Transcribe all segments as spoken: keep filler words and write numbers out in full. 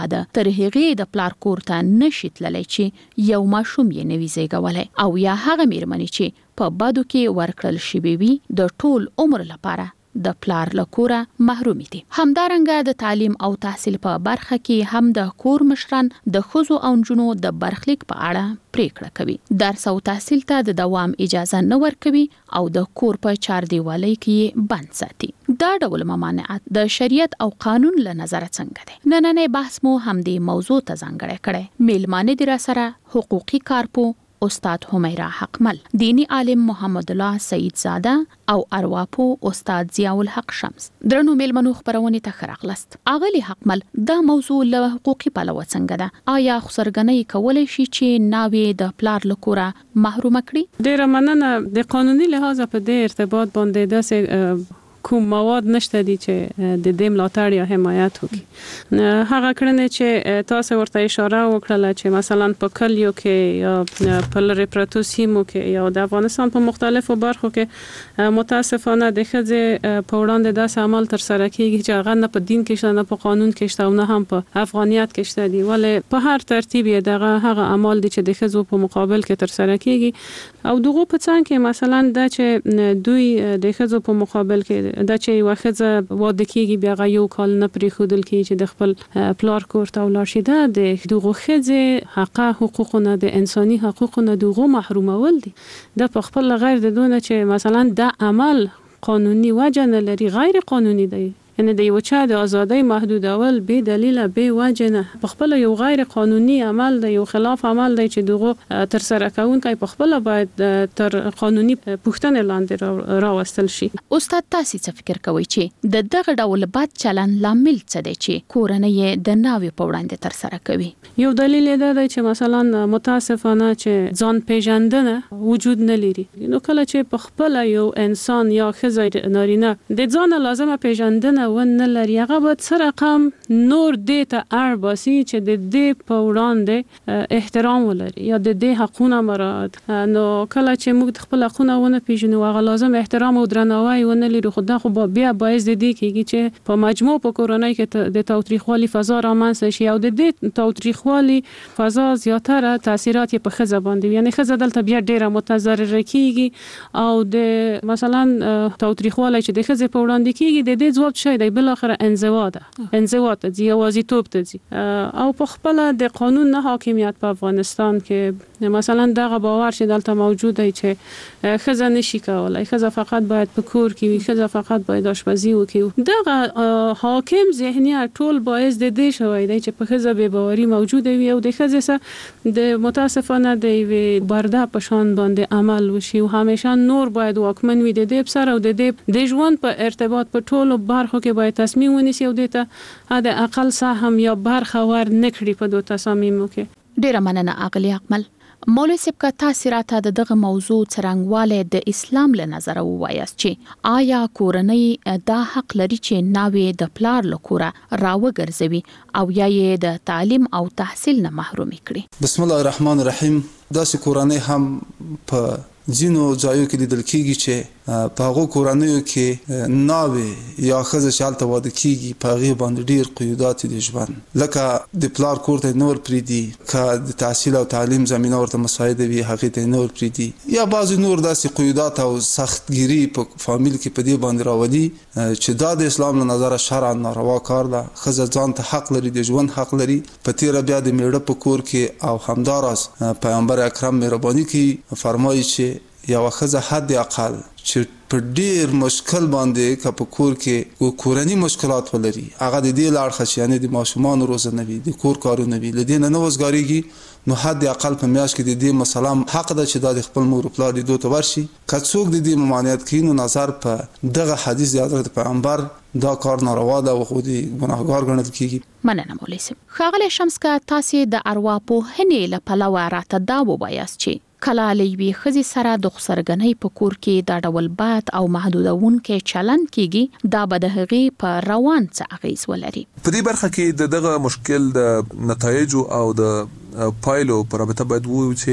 ده تر هغې د پلار کور ته نشي تللی چې یو ماشوم یې نوي زیږولی او یا هغه میرمنې چې په بدو کې ورکړل شوي وي د ټول عمر لپاره د پلار له کوره محروم دي. همدارنګه د تعلیم او تحصیل په برخه کې هم د کور مشران د ښځو او نجونو د برخلیک په اړه پریکړه کوي. درس او تحصیل ته د دوام اجازه نه ورکوي او د کور په چاردیوالۍ کې بند ساتي. دا ډول ممانعت د شریعت او قانون له نظره څنګه دی؟ نننی بحث مو همدې موضوع ته ځانګړی کړی. میلمانه دي را سره حقوقي کارپو استاد همیرا حقمل، دینی عالم محمد الله سید زاده او ارواپو استاد ضیاء الحق شمس. درنو میلمنو خبرونه ته خراغلست. اغلی حقمل دا موضوع له حقوقي پلوه څنګه ده؟ آیا خسرګنۍ کولای شي چې ناوې د پلار له کوره محروم کړي؟ ډیره مننه. د قانوني لحاظ په دې ارتباط باندې داسې کوم مواد نشته دي چې د دې ملاتړ یا حمایت وکړي. هغه کړنې چې تاسو ورته اشاره وکړه چې مثلا په کلیو کې یا په لری پرتو سیمو کې یا د افغانستان په مختلفو برخو کې متاسفانه د ښځې په وړاندې داسې عمل تر سره کیږي چې هغه نه په دین کې شته، نه په قانون کې شته او نه هم په افغانیت کې شته دي. ولې په هر ترتیب یې دغه هغه عمل دي چې د ښځو په مقابل کې تر سره کیږي او دغه په څنګ کې مثلا دا چې دوی د ښځو په مقابل کې دا چې واخځه واده کیږي بیا یو کال نه پرې خودل کیږي چې د خپل پلار کور ته ولاړ شي. دا د دغه ښځې حق حقوقونه د انساني حقوقونه دغه محرومول دي. دا په خپل غیر د دونه چې مثلا دا عمل قانوني وجه نه لري، غیر قانوني دی. یعنی د یو چا د ازادۍ محدودول به دلیل به وجه نه، په خپل یو غیر قانوني عمل دی، یو خلاف عمل دی چې دغه تر سره کوونکی په خپل باید تر قانوني پوښتنې لاندې راوستل شي. استاد تاسو څه فکر کوئ چې د دغه ډول بد چلن لامل څه دی چې کورنۍ د ناوې په وړاندې تر سره کوي؟ یو دلیل دی چې مثلا متاسفانه چې ځان پیژندنه وجود نه لري. نو کله چې په خپل یو انسان یا ښځه نارینه د ځان لازمه پیژندنه ون نه لري، هغه باید سره رقم نور دې ته اړ باسي چې د دې په وړاندې احترام ولري یا د دې حقونه مراعات. نو کله چې موږ خپل حقونه ونه پیژنو، هغه لازم احترام او درناوی ونه لري، خو دا خو بیا باعث د دې کېږي چې په مجموع په کورنۍ کې د تاوتریخوالي فضا رامنځته شي او د دې تاوتریخوالي فضا زیاتره تاثیرات په ښځه باندې، یعنی ښځه دلته بیا ډیره متضرره کیږي او د مثلا تاوتریخوالي چې د ښځې په وړاندې کیږي د دې ځواب شي دی بل اخر انزوا ده، انزوا ته ځي، یوازیتوب ته ځي او په خپل د قانون نه حاکمیت په افغانستان کې مثلا دغه باور چې دلته موجود دی چې ښځه نشي کولای، ښځه فقط باید په کور کې وي، ښځه فقط باید آشپزي وکړي. دغه حاکم ذهنیت ټول باعث د دې شوی دی چې په ښځه بې باوري موجوده وي او د ښځې سره د متاسفانه د یوې برده په شان باندې عمل وشي او همیشه نور باید واکمن وي د دې سره او د دې د ژوند په ارتباط په ټولو برخو کې باید تصمیم ونیسي او د ته د اقل سهم یا برخه ور نکړي په دوه تصامیمو کې. ډیره مننه اغلی حقمل. مولوی صاحب کا تاثیرات د دغه موضوع څرنګواله د اسلام له نظر ووایاست چې آیا کورنۍ دا حق لري چې ناوې د پلار له کوره راوګرځوي او یا یې د تعلیم او تحصیل نه محروم کړي؟ بسم الله الرحمن الرحیم. داسې کورنۍ هم په ځینو ځایو کې لیدل کېږي چې په هغو کورنیو کې ناوې یا ښځه چې هلته واده کېږي په هغې باندې ډېر قیودات دي ژوند، لکه د پلار کور ته یې نه ورپرېږدي، که د تحصیل او تعلیم زمینه ورته مساعده وي هغې ته یې نه ورپرېږدي، یا بعضې نور داسې قیودات او سختګیري په فامیل کې په دې باندې راولي چې دا د اسلام له نظره شرعا ناروا کار ده. ښځه ځان ته حق لري، د ژوند حق لري. په تېره بیا د میړه په کور کې او همداراز پیغمبر اکرم مهرباني کوي، فرمایي چې یوه ښځه حد اقل چې په ډیر مشکل باندې که په کور کې کورني مشکلات ولري، هغه د دې لاړ خشي، یعنی د ماشومان روزنه وي، د کور کارونه وي، له دې نه نه وزګارېږي، نو حد اقل په میاشت کې د دې مسله حق ده چې دا د خپل مور پلار لیدو ته ورشي. که څوک د دې ممانعت کوي نو نظر په دغه حدیث د حضرت پیغمبر دا کار ناروا ده او خو د ګناهګار ګڼل کېږي. مننه مولوی صاحب. ښاغلی شمس که تاسې د ارواپوهنې له پلوه راته دا ووایاست چې کله له یوې ښځې سره د خسرګنۍ په کور کې دا ډول بد او محدودونکی چلن کیږي، دا به د هغې په روان څه اغیز ولري؟ په دې برخه کې د دغه مشکل د نتایجو او د پایلو په رابطه باید ووایو چې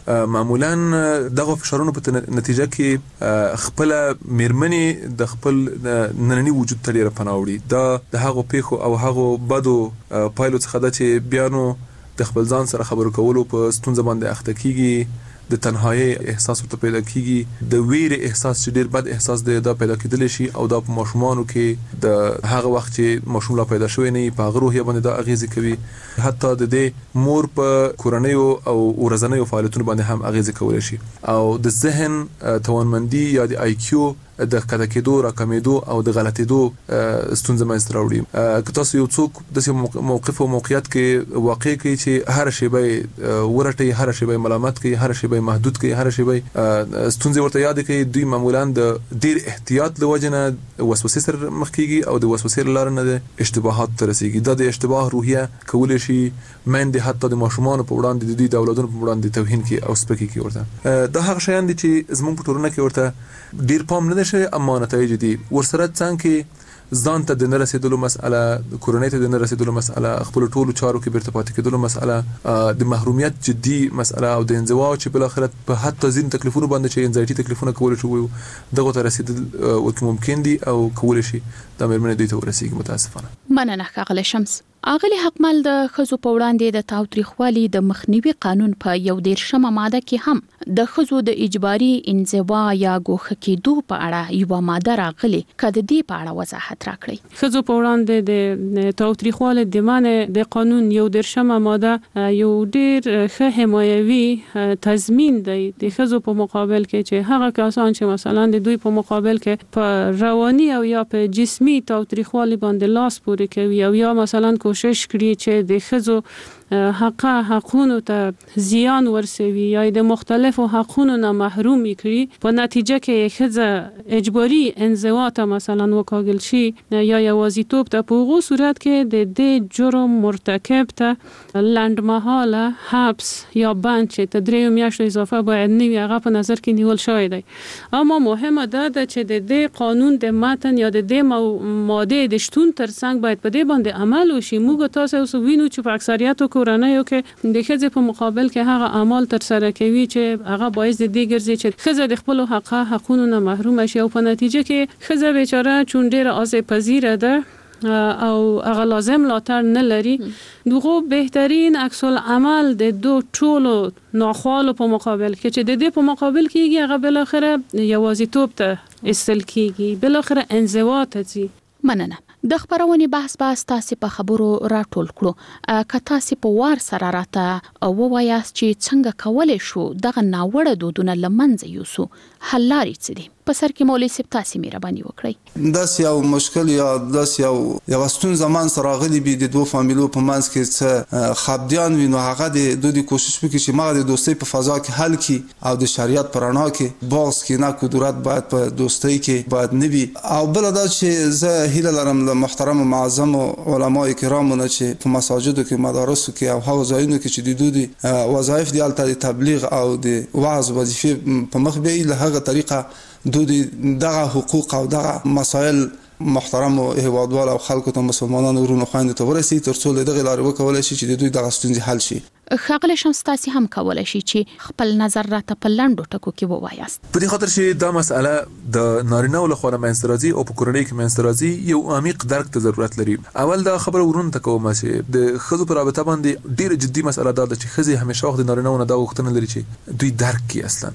معمولا دغه فشارونو په نتیجه کې خپل میرمنې د خپل نننی وجود ته ډیره پناه وړي. دا د هغو پیښو او هغو بدو پایلو څخه ده چې بیانو د خپل ځان سره خبرو کولو په ستونزه باندې اخته کیږي، د تنهایی احساس ورته پیدا کیږي، د ویره احساس چې ډیر بد احساس دی دا پیدا کېدل شي او دا په ماشومانو کې د هغه وخت چې ماشوم لا پیدا شوی نه په هغه روحیه باندې دا اغیزه کوي. حتی د دې مور په کورنیو او ورځنیو فعالیتونو باندې هم اغیزه کولی شي او د ذهن توانمندي یا د آی کیو د کده کېدو راکمېدو او د غلطېدو ستونزه منځته راوړي. که تاسو یو څوک د موقف او موقعیت کې واقع کوي چې هر شی به ورټي، هر شی به ملامت کوي، هر شی به محدود کوي، هر شی به ستونزه ورته یاد کوي، دوی معمولا د ډیر احتیاط لوجنه وسوسې سره مخ کیږي او د وسوسې لاره نه د اشتباهات تر رسیږي. دا د اشتباه روحیه کول شي مند حتی د ماشومان په وړاندې د دوی د اولادونو په وړاندې توهین کوي او سپکې کوي ورته. دا هغه شیان دي چې زموږ په ټولنه کې ورته ډیر پام نه شي اما نتایج دي. ورسره څنګه ځان ته د نه رسیدلو مسأله، کورنۍ ته د نه رسیدلو مسأله، خپل ټولو چارو کې بیرته پاتې کېدلو مسأله، د محرومیت جدي مسأله او د انزوا چې بل اخرت په حتی ځین تکلیفونو باندې چې انزایټي تکلیفونه کول شي دغه ته رسیدل او ممکن دي او کول شي د مېرمنې دوی ته ورسیږي. متاسفانه مننه ښاغلی شمس. اغلی حقمل د ښځو په وړاندې د تاوتریخوالي د مخنیوي قانون په یو دیرشمه ماده کې هم د ښځو د اجباري انزوا یا ګوښه کېدو په اړه یوه ماده راغلې. که د دې په اړه وضاحت راکړئ. ښځو په وړاندې د تاوتریخوالي د منع د قانون یو دیرشمه ماده یو ډیر ښه حمایوي تضمین دی د ښځو په مقابل کې چې هغه کسان چې مثلا د دوی په مقابل کې په رواني او یا په جسمي تاوتریخوالي باندې لاس پورې کوي او یا مثلا کوشش کړي چې د ښځو حق حقونو ته زیان ورسوي یا د مختلفو حقونو نه محروم کړي، په نتیجه کې ښځه اجباري انزوا ته مثلا وکاږل شي یا یوازیتوب ته، په هغه صورت کې د دې جرم مرتکب ته لنډمهاله حبس یا بند چې ته درې میاشتو اضافه باید نه وي هغه په نظر کې نیول شوی دی. اما مهمه ده چې د دې قانون د متن یا د دې ماده د شتون ترڅنګ باید په دې باندې عمل وشي. موږ تاسو اوس وینو چې په اکثریت کورنیو کې د ښځې په مقابل کې هغه اعمال تر سره کوي چې هغه باعث د دې ګرځي چې ښځه د خپل حق حقونو نه محروم شي او په نتیجه کې ښځه بیچاره چون ډیره آزاد پذیره ده او هغه لازم لاتر نه لري، دغه بهترین عکس العمل د دو ټولو ناخوالو په مقابل کې چې د دې په مقابل کېږي هغه بل اخره یوازیتوب ته استل کېږي، بل اخره انزوا ته ځي. مننه. د خبرونې بحث باس تاسو په خبرو راټول کړو. که تاسو په وار سره راته او وایاست چې څنګه کولای شو دغه ناوړه دودونه لمنځه یوسو، حل لارې څه دي؟ په سر کې مولوي صاحب تاسو مهرباني وکړئ. داس یو مشکل یا داس یو یو ستونزه مان سره غلي بي د دوه فامیلو په منځ کې څه خپديان وینو هغه د دوی کوشش وکړي چې ما د دوستۍ په فضا کې حل کی او د شریعت پرانا کې باغ کې نه قدرت باید په دوستۍ کې باید نبي او بل دا چې زه هیله لرم له محترم معظم علما کرامو نه چې په مساجدو کې مدارسو کې او هغه ځایونو کې چې د دوی وظایف دي البته تبلیغ او د وعظ وظیفه په مخ به له هغه طریقه دوی دغه حقوق او دغه مسائل محترم او هیوادوال او خلکو ته مسلمانانو ورونو خويندو ته ورسي تر څو له دغه لارې وکولای شي چې دوی دغه ستونزې حل شي. ښاغلی شمس تاسو هم کولای شي چې خپل نظر راته په لنډو ټکو کې ووایاست. په دې خاطر چې دا مسأله د نارینه او لخوا منځته راځي او په کورنۍ کې منځته راځي یو عمیق درک ته ضرورت لري. اول دا خبره ورونه ته کوم چې د ښځو په رابطه باندې ډیره جدي مسأله ده چې ښځې همیشه وخت د نارینه نه دا وختونه لري چې دوی درک کړي. اصلا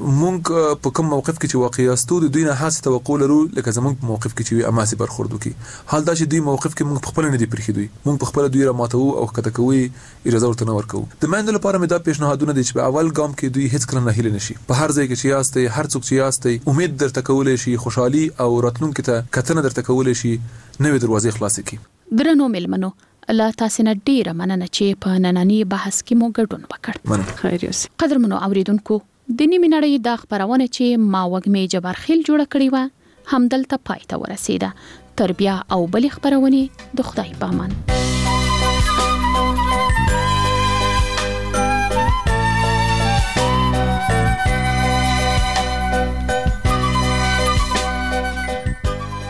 مونږ په کوم موقف کې چې واقع یاستو د دوی نه هڅه توقع لرو لکه زمونږ په موقف کې چې اماسي برخورد وکي. حال دا چې دوی موقف کې مونږ خپل نه دی پرخي دوی مونږ په خپل دوی را ماتو او کته کوي اجازه ورته نه ورکو. د مېندو لپاره مې دا پیشنهادونه دي چې په اول ګام کې دوی هیڅ کله نه هیله نشي. په هر ځای کې چې یاستئ، هر څوک چې یاستئ، امید درته کولای شي، خوشحالي او راتلونکي ته کتنه درته کولای شي، نوې دروازې خلاصې کړي. درنو ملمنو الله تاسو نه ډیره مننه چې په نننی بحث کې مو ګډون وکړ. خیر یوسف. قدرمنو اوریدونکو د نیمه نړۍ د خبرونه چې ما وګمې جبرخیل جوړ کړی و همدلته پای ته ورسیده. تر بیا او بل خبرونه د خدای په امان.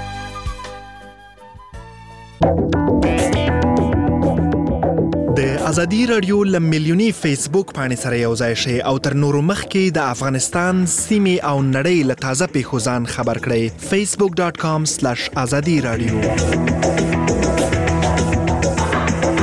د ازادي رادیو ل میلیوني فیسبوک باندې سره یو ځای شي او تر نورو مخکې د افغانستان سیمې او نړۍ له تازه پیښو ځان خبر کړئ facebook dot com slash azadi radio